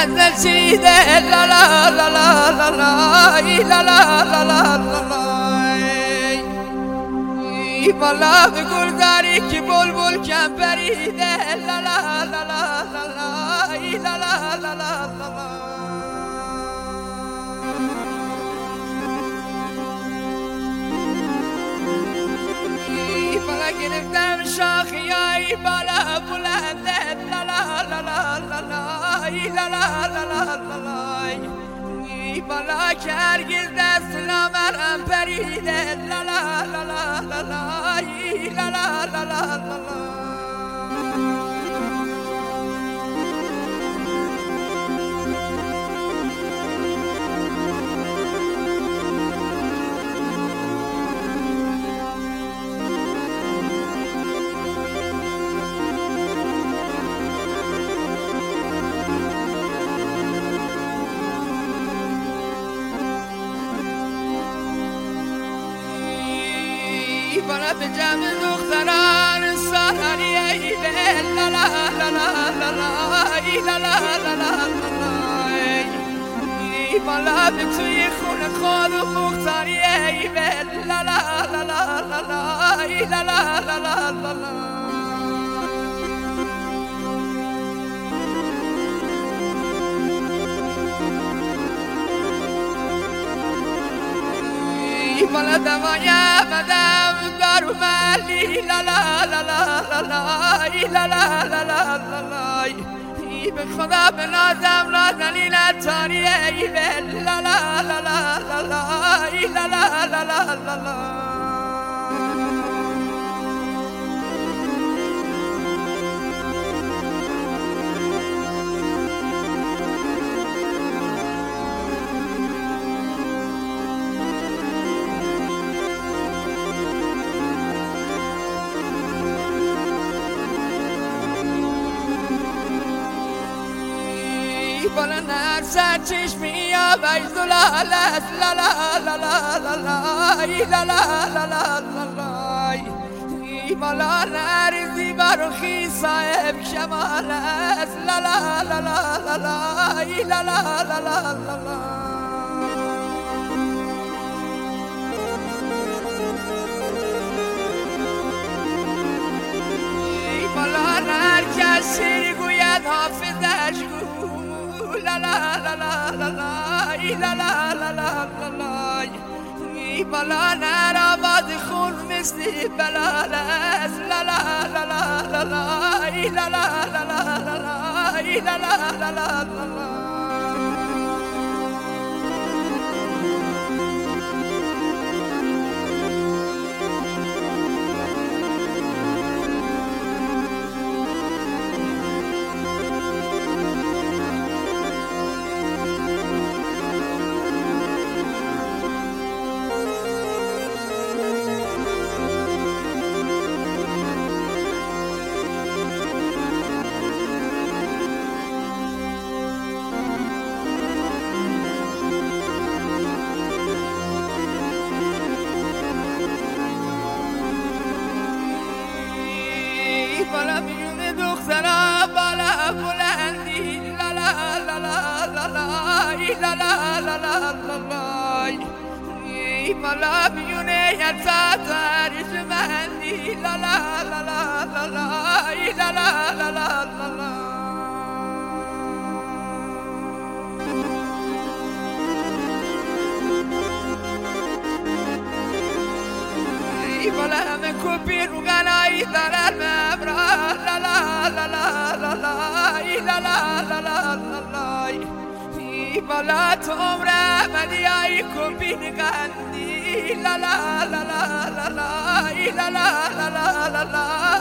نشیده لا لا لا لا لا لا لا لا لا لا ای بالا به گل داری که بلبل کم پریده لا لا لا لا لا لا لا لا لا ای بالا گرفتم شاخی ای بالا بلنده لا لا لا لا لا لا لا لا لا ای بالا که هرگز دست نامرم پریده لا لا لا لا لا لا لا لا لا بالا به جمع دختران سهری ایده لا لا لا لا لا لا لا لا ای بالا به توی خونه خود و مختاری ایده لا لا لا لا لا لا لا لا بالا دمایا مدام دارو مالی لا لا لا لا لا لا لا لا لا ای به خدا به نازم نازنین تاری ای لا لا لا لا لا لا لا لا بالا نرسد چشمی آبای زلال است لا لا لا لا لا لا لا لا لا ای بالا نرزی برخی صاحب شمال است لا لا لا لا لا لا لا ای بالا نرکس شیر گوید حافظش لا لا لا لا لا لا لا لا لا لا ای بالا نر آواز خون مثل بلال است لا لا لا لا لا لا لا لا لا لا بالا میون دخترا بالا بلندی لا لا لا لا لا لا لا لا ای بالا میون یتا تاریخ مندی لا لا لا لا لا لا لا بالا همه کپی رو گنایی دارن مبرا لا لا لا لا لا لا لا لا ای بالا تو عمر احمدی ای کپی نگندی لا لا لا لا لا لا لا لا